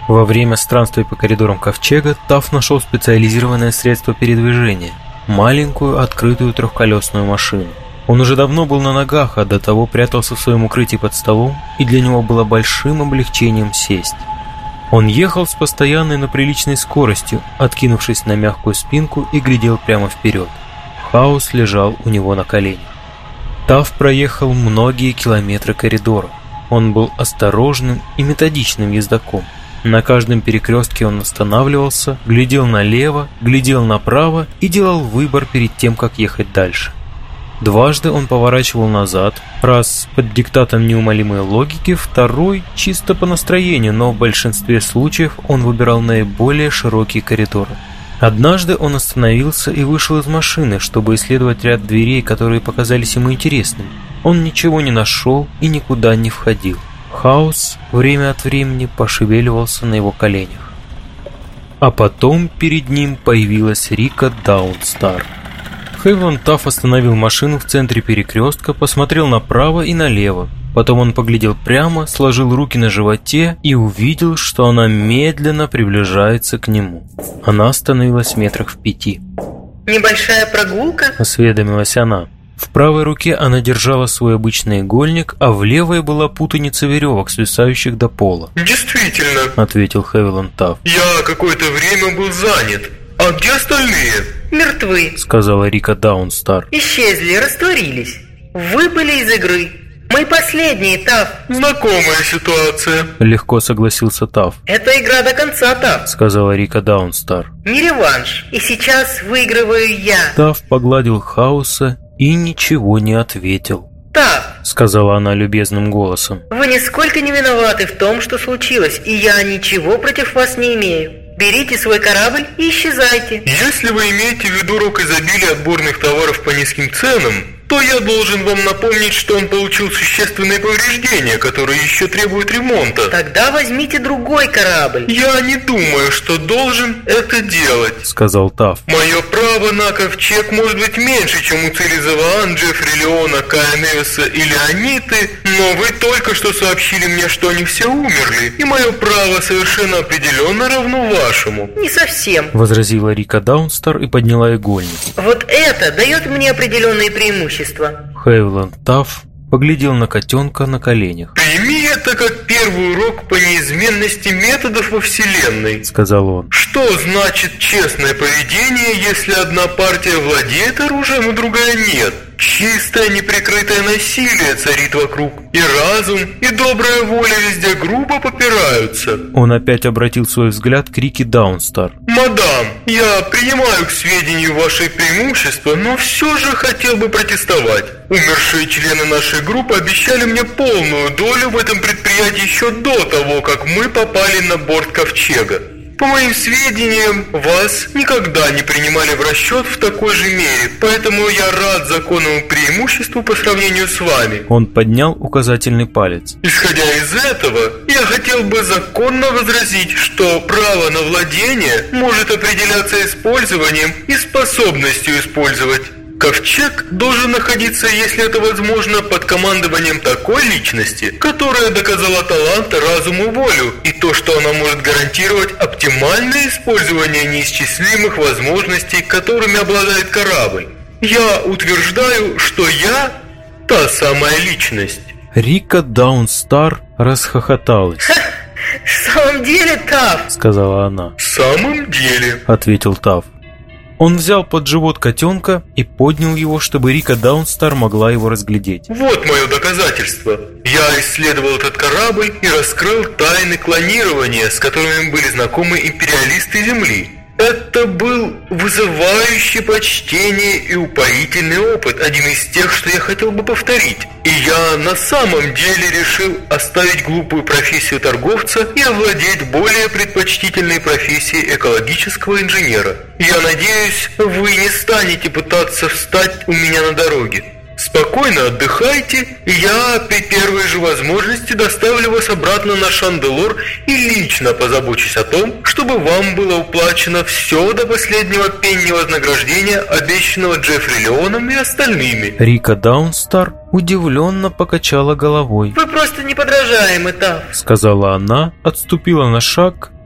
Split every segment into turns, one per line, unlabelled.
Во время странствий по коридорам ковчега Тафф нашел специализированное средство передвижения – маленькую открытую трехколесную машину. Он уже давно был на ногах, а до того прятался в своем укрытии под столом, и для него было большим облегчением сесть. Он ехал с постоянной, но приличной скоростью, откинувшись на мягкую спинку, и глядел прямо вперед. Хаус лежал у него на коленях. Тафф проехал многие километры коридора. Он был осторожным и методичным ездоком. На каждом перекрестке он останавливался, глядел налево, глядел направо и делал выбор перед тем, как ехать дальше. Дважды он поворачивал назад, раз под диктатом неумолимой логики, второй чисто по настроению, но в большинстве случаев он выбирал наиболее широкие коридоры. Однажды он остановился и вышел из машины, чтобы исследовать ряд дверей, которые показались ему интересными. Он ничего не нашел и никуда не входил. Хаус время от времени пошевеливался на его коленях. А потом перед ним появилась Рика Даунстар. Хевиланд Тафф остановил машину в центре перекрестка, посмотрел направо и налево. Потом он поглядел прямо, сложил руки на животе и увидел, что она медленно приближается к нему. Она остановилась в метрах в 5.
«Небольшая прогулка?» –
осведомилась она. В правой руке она держала свой обычный игольник, а в левой была путаница веревок, свисающих до пола.
«Действительно», –
ответил Хевиланд Тафф.
«Я какое-то время был занят. А где остальные?»
«Мертвы», –
сказала Рика Даунстар.
«Исчезли, растворились. Выбыли из игры. Мы последние, Тафф».
«Знакомая ситуация», –
легко согласился Тафф.
«Это игра до конца, Тафф», –
сказала Рика Даунстар.
«Не реванш. И сейчас выигрываю я».
Тафф погладил Хауса и ничего не ответил.
«Тафф»,
— сказала она любезным голосом,
«вы нисколько не виноваты в том, что случилось, и я ничего против вас не имею. Берите свой корабль и исчезайте».
«Если вы имеете в виду рок изобилия отборных товаров по низким ценам, то я должен вам напомнить, что он получил существенные повреждения, которые еще требуют ремонта».
«Тогда возьмите другой корабль».
«Я не думаю, что должен это делать», —
сказал Тафф.
«Мое право на ковчег может быть меньше, чем у Цилизаван, Джеффри Леона, Кая Невиса и Леониты, но вы только что сообщили мне, что они все умерли, и мое право совершенно определенно равно вашему».
«Не совсем», —
возразила Рика Даунстар и подняла игольник.
«Вот это дает мне определенные преимущества».
Хевиланд Тафф поглядел на котенка на коленях.
«Прими это как первый урок по неизменности методов во Вселенной», —
сказал он.
«Что значит честное поведение, если одна партия владеет оружием, а другая нет? Чистое неприкрытое насилие царит вокруг, и разум, и добрая воля везде грубо попираются».
Он опять обратил свой взгляд к Рике Даунстар.
«Мадам, я принимаю к сведению ваши преимущества, но все же хотел бы протестовать. Умершие члены нашей группы обещали мне полную долю в этом предприятии еще до того, как мы попали на борт ковчега. По моим сведениям, вас никогда не принимали в расчет в такой же мере, поэтому я рад законному преимуществу по сравнению с вами».
Он поднял указательный палец.
«Исходя из этого, я хотел бы законно возразить, что право на владение может определяться использованием и способностью использовать. Ковчег должен находиться, если это возможно, под командованием такой личности, которая доказала талант, разум и волю, и то, что она может гарантировать оптимальное использование неисчислимых возможностей, которыми обладает корабль. Я утверждаю, что я та самая личность».
Рика Даунстар расхохоталась.
«В самом деле, Тафф?» —
сказала она.
«В самом деле», —
ответил Тафф. Он взял под живот котенка и поднял его, чтобы Рика Даунстар могла его разглядеть.
«Вот мое доказательство. Я исследовал этот корабль и раскрыл тайны клонирования, с которыми были знакомы империалисты Земли. Это был вызывающий почтение и упоительный опыт, один из тех, что я хотел бы повторить. И я на самом деле решил оставить глупую профессию торговца и овладеть более предпочтительной профессией экологического инженера. Я надеюсь, вы не станете пытаться встать у меня на дороге. Спокойно отдыхайте, и я при первой же возможности доставлю вас обратно на Шанделор и лично позабочусь о том, чтобы вам было уплачено все до последнего пенни вознаграждения, обещанного Джеффри Леоном и остальными».
Рика Даунстар удивленно покачала головой.
«Вы просто неподражаемый, Тафф»,
— сказала она, отступила на шаг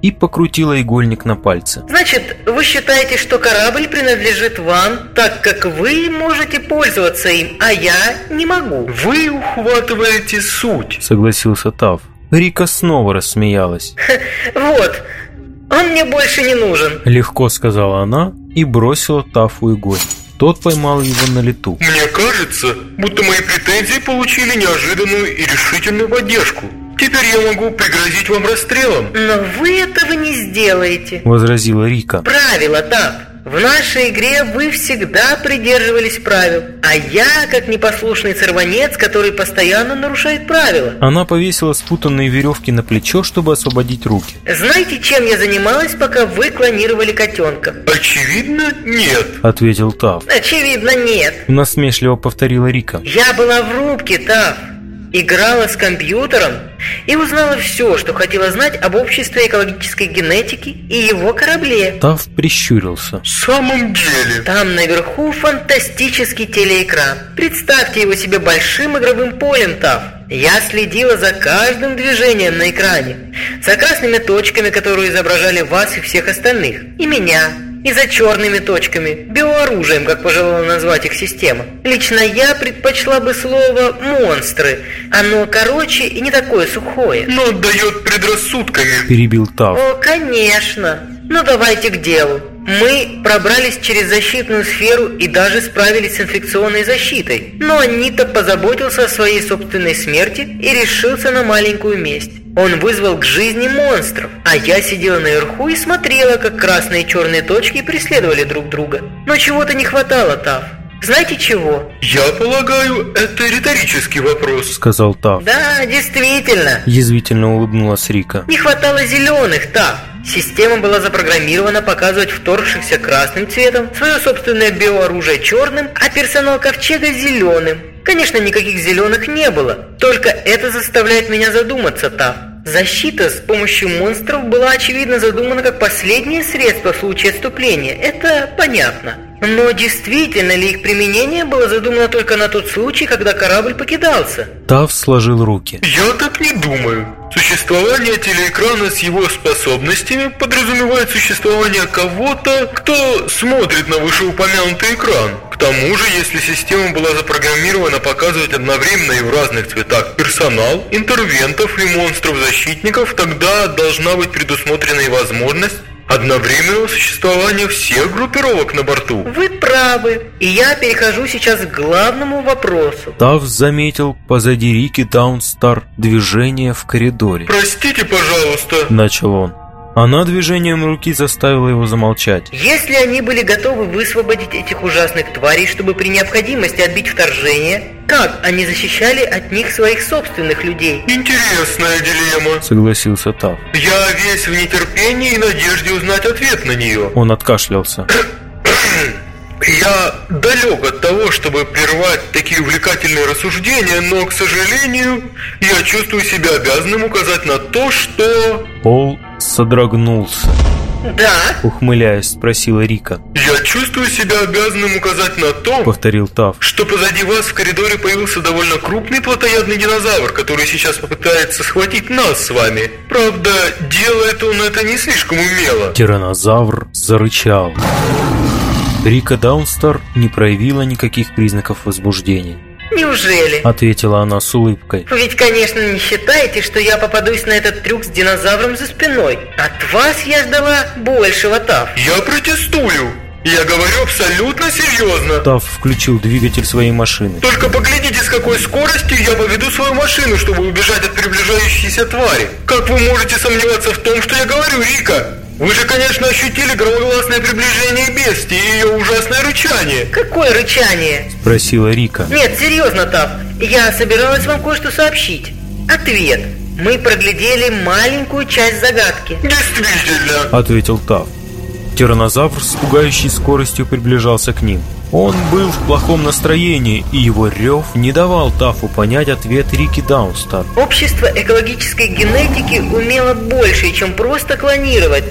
и покрутила игольник на пальце.
Значит, вы считаете, что корабль принадлежит вам, так как вы можете пользоваться им, а я не могу?
Вы ухватываете суть,
согласился Таф. Рика снова рассмеялась.
Вот, он мне больше не нужен.
Легко сказала она и бросила Тафу игольник. Тот поймал его на лету.
Мне кажется, будто мои претензии получили неожиданную и решительную поддержку. Теперь я могу пригрозить вам расстрелом.
Но вы этого не сделаете,
возразила Рика.
Правила, Таф. В нашей игре вы всегда придерживались правил, а я как непослушный сорванец, который постоянно нарушает правила.
Она повесила спутанные веревки на плечо, чтобы освободить руки.
Знаете, чем я занималась, пока вы клонировали котенка?
Очевидно, нет,
ответил Таф.
Очевидно, нет,
насмешливо повторила Рика.
Я была в рубке, Таф. Играла с компьютером и узнала все, что хотела знать об обществе экологической генетики и его корабле.
Таф прищурился.
В самом деле?
Там наверху фантастический телеэкран. Представьте его себе большим игровым полем, Таф. Я следила за каждым движением на экране. За красными точками, которые изображали вас и всех остальных. И меня. И за черными точками, биооружием, как пожелала назвать их система. Лично я предпочла бы слово «монстры». Оно короче и не такое сухое.
Но отдает предрассудками,
перебил Таф.
О, конечно. Ну давайте к делу. Мы пробрались через защитную сферу и даже справились с инфекционной защитой. Но Анита позаботился о своей собственной смерти и решился на маленькую месть. Он вызвал к жизни монстров, а я сидела наверху и смотрела, как красные и черные точки преследовали друг друга. Но чего-то не хватало, Таф. Знаете чего?
Я полагаю, это риторический вопрос,
сказал Таф.
Да, действительно.
Язвительно улыбнулась Рика.
Не хватало зеленых, Таф. Система была запрограммирована показывать вторгшихся красным цветом, свое собственное биооружие черным, а персонал Ковчега зеленым. Конечно, никаких зеленых не было. Только это заставляет меня задуматься, Таф. Защита с помощью монстров была очевидно задумана как последнее средство в случае отступления. Это понятно. Но действительно ли их применение было задумано только на тот случай, когда корабль покидался?
Таф сложил руки.
Я так не думаю. Существование телеэкрана с его способностями подразумевает существование кого-то, кто смотрит на вышеупомянутый экран. К тому же, если система была запрограммирована показывать одновременно и в разных цветах персонал, интервентов и монстров-защитников, тогда должна быть предусмотрена и возможность одновременного существования всех группировок на борту.
Вы правы. И я перехожу сейчас к главному вопросу.
Таф заметил позади Рики Даунстар движение в коридоре.
Простите, пожалуйста,
начал он. Она движением руки заставила его замолчать.
Если они были готовы высвободить этих ужасных тварей, чтобы при необходимости отбить вторжение, как они защищали от них своих собственных людей?
Интересная дилемма,
согласился Таф.
Я весь в нетерпении и надежде узнать ответ на нее.
Он откашлялся.
Я далек от того, чтобы прервать такие увлекательные рассуждения, но, к сожалению, я чувствую себя обязанным указать на то, что...
Пол содрогнулся.
Да?
Ухмыляясь, спросила Рика.
Я чувствую себя обязанным указать на то,
повторил Таф,
что позади вас в коридоре появился довольно крупный плотоядный динозавр, который сейчас попытается схватить нас с вами. Правда, делает он это не слишком умело.
Тиранозавр зарычал. Рика Даунстар не проявила никаких признаков возбуждения.
Неужели?
Ответила она с улыбкой.
Вы ведь, конечно, не считаете, что я попадусь на этот трюк с динозавром за спиной. От вас я ждала большего, Таф.
Я протестую. Я говорю абсолютно серьезно.
Таф включил двигатель своей машины.
Только поглядите, с какой скоростью я поведу свою машину, чтобы убежать от приближающейся твари. Как вы можете сомневаться в том, что я говорю, Рика? Вы же, конечно, ощутили громогласное приближение бестии и ее ужасное рычание.
Какое рычание?
Спросила Рика.
Нет, серьезно, Таф. Я собиралась вам кое-что сообщить. Ответ. Мы проглядели маленькую часть загадки.
Действительно,
ответил Таф. Тиранозавр с пугающей скоростью приближался к ним. Он был в плохом настроении, и его рев не давал Тафу понять ответ Рики Даунстар.
Общество экологической генетики умело больше, чем просто клонировать, Таф.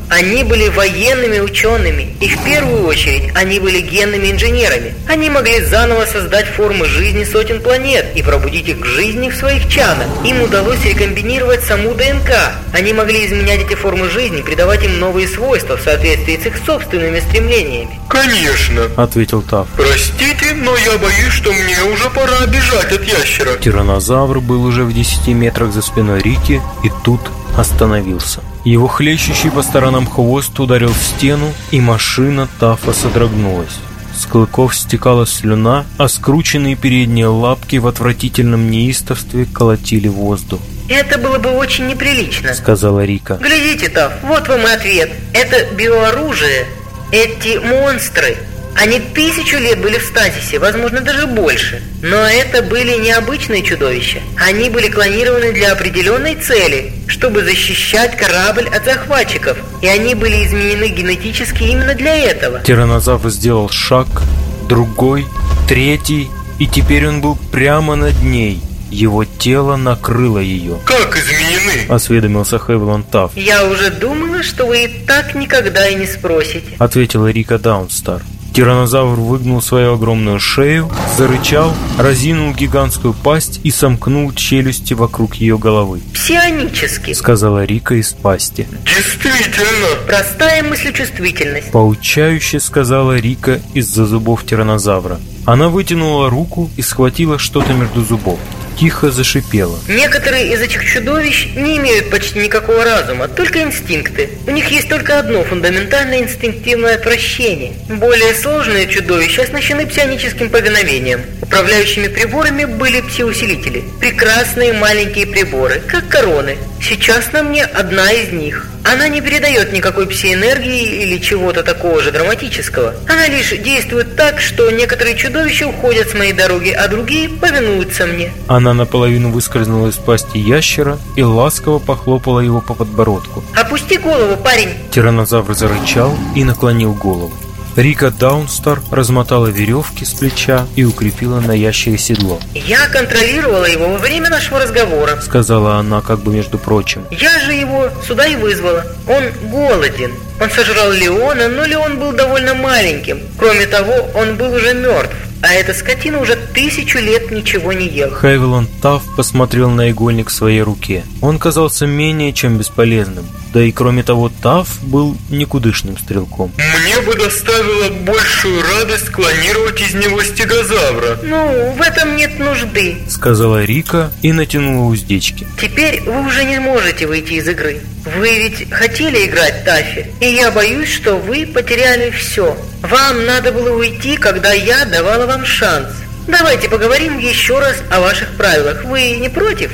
Они были военными учеными, и в первую очередь они были генными инженерами. Они могли заново создать формы жизни сотен планет и пробудить их к жизни в своих чадах. Им удалось рекомбинировать саму ДНК. Они могли изменять эти формы жизни, придавать им новые свойства в соответствии с их собственными стремлениями.
Конечно,
ответил Таф.
Простите, но я боюсь, что мне уже пора бежать от ящера.
Тираннозавр был уже в 10 метрах за спиной Рики и тут остановился. Его хлещущий по сторонам хвост ударил в стену, и машина Тафа содрогнулась. С клыков стекала слюна, а скрученные передние лапки в отвратительном неистовстве колотили воздух.
Это было бы очень неприлично,
сказала Рика.
Глядите, Таф, вот вам и ответ. Это биооружие. Эти монстры. Они 1000 лет были в стазисе, возможно, даже больше. Но это были необычные чудовища. Они были клонированы для определенной цели, чтобы защищать корабль от захватчиков. И они были изменены генетически именно для этого.
Тираннозавр сделал шаг, другой, третий, и теперь он был прямо над ней. Его тело накрыло ее.
Как изменены?
Осведомился Хевилон Таф.
Я уже думала, что вы и так никогда и не спросите,
ответила Рика Даунстар. Тираннозавр выгнул свою огромную шею, зарычал, разинул гигантскую пасть и сомкнул челюсти вокруг ее головы.
Псионически,
сказала Рика из пасти.
Действительно.
Простая мыслечувствительность.
Поучающе сказала Рика из-за зубов тираннозавра. Она вытянула руку и схватила что-то между зубов. Тихо зашипела.
Некоторые из этих чудовищ не имеют почти никакого разума, только инстинкты. У них есть только одно фундаментальное инстинктивное прощение. Более сложные чудовища оснащены псионическим повиновением. Управляющими приборами были псиусилители. Прекрасные маленькие приборы, как короны. Сейчас на мне одна из них. Она не передает никакой псиэнергии или чего-то такого же драматического. Она лишь действует так, что некоторые чудовища уходят с моей дороги, а другие повинуются мне.
Она наполовину выскользнула из пасти ящера и ласково похлопала его по подбородку.
«Опусти голову, парень!»
Тираннозавр зарычал и наклонил голову. Рика Даунстар размотала веревки с плеча и укрепила на ящере седло.
«Я контролировала его во время нашего разговора», —
сказала она как бы между прочим.
«Я же его сюда и вызвала. Он голоден. Он сожрал Леона, но Леон был довольно маленьким. Кроме того, он был уже мертв. А эта скотина уже 1000 лет ничего не ел».
Хевилон Таф посмотрел на игольник в своей руке. Он казался менее чем бесполезным. Да и кроме того, Таф был никудышным стрелком.
Мне бы доставило большую радость клонировать из него стегозавра.
«Ну, в этом нет нужды», —
сказала Рика и натянула уздечки.
«Теперь вы уже не можете выйти из игры. Вы ведь хотели играть, Таффи, и я боюсь, что вы потеряли все. Вам надо было уйти, когда я давала вам шанс. Давайте поговорим еще раз о ваших правилах. Вы не против?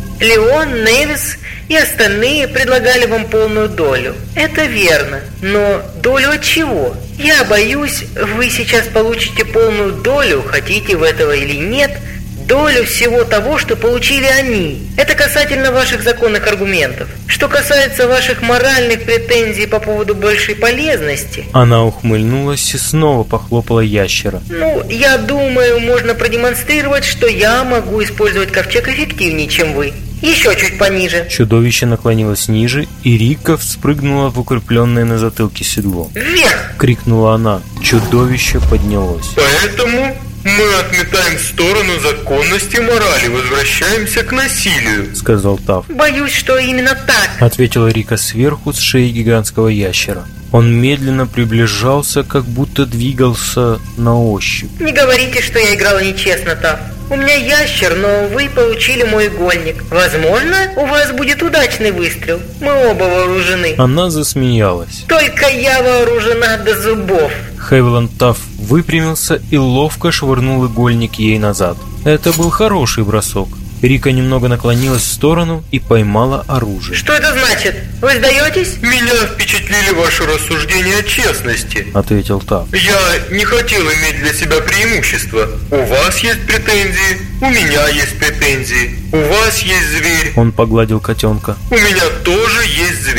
Леон, Невис и остальные предлагали вам полную долю. Это верно. Но долю от чего? Я боюсь, вы сейчас получите полную долю, хотите вы этого или нет, долю всего того, что получили они. Это касательно ваших законных аргументов. Что касается ваших моральных претензий по поводу большей полезности...»
Она ухмыльнулась и снова похлопала ящера.
«Ну, я думаю, можно продемонстрировать, что я могу использовать ковчег эффективнее, чем вы. Еще чуть пониже».
Чудовище наклонилось ниже, и Рика вспрыгнула в укрепленное на затылке седло.
«Вверх!» —
крикнула она. Чудовище поднялось.
«Поэтому мы отметаем в сторону законности и морали, возвращаемся к насилию», —
сказал Таф.
«Боюсь, что именно так», —
ответила Рика сверху с шеи гигантского ящера. Он медленно приближался, как будто двигался на ощупь.
«Не говорите, что я играла нечестно, Таф. У меня ящер, но вы получили мой игольник. Возможно, у вас будет удачный выстрел. Мы оба вооружены».
Она засмеялась.
«Только я вооружена до зубов».
Хевилон Таф выпрямился и ловко швырнул игольник ей назад. Это был хороший бросок. Рика немного наклонилась в сторону и поймала оружие.
«Что это значит? Вы сдаетесь?»
«Меня впечатлили ваши рассуждения о честности», —
ответил Таф.
«Я не хотел иметь для себя преимущество. У вас есть претензии, у меня есть претензии. У вас есть зверь».
Он погладил котенка.
«У меня тоже есть зверь.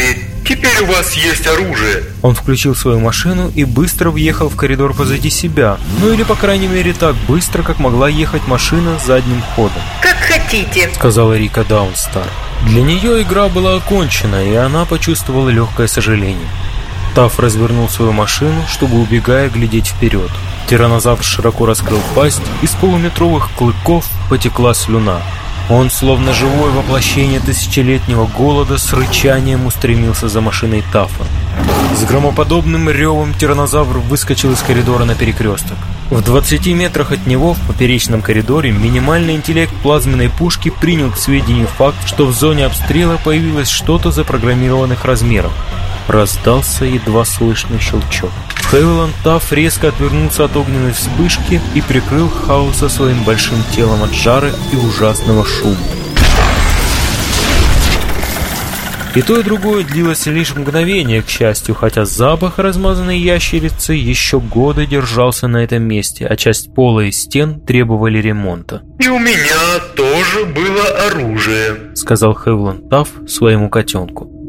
Теперь у вас есть оружие.
Он включил свою машину и быстро въехал в коридор позади себя. Ну или, по крайней мере, так быстро, как могла ехать машина задним ходом.
«Как хотите», —
сказала Рика Даунстар. Для нее игра была окончена, и она почувствовала легкое сожаление. Тафф развернул свою машину, чтобы, убегая, глядеть вперед. Тираннозавр широко раскрыл пасть, из полуметровых клыков потекла слюна. Он, словно живое воплощение тысячелетнего голода, с рычанием устремился за машиной Таффа. С громоподобным ревом тираннозавр выскочил из коридора на перекресток. В 20 метрах от него, в поперечном коридоре, минимальный интеллект плазменной пушки принял к сведению факт, что в зоне обстрела появилось что-то запрограммированных размеров. Раздался едва слышный щелчок. Хевиланд Тафф резко отвернулся от огненной вспышки и прикрыл Хаоса своим большим телом от жара и ужасного шума. И то, и другое длилось лишь мгновение, к счастью, хотя запах размазанной ящерицы еще годы держался на этом месте, а часть пола и стен требовали ремонта.
«И у меня тоже было оружие», —
сказал Хевиланд Тафф своему котенку.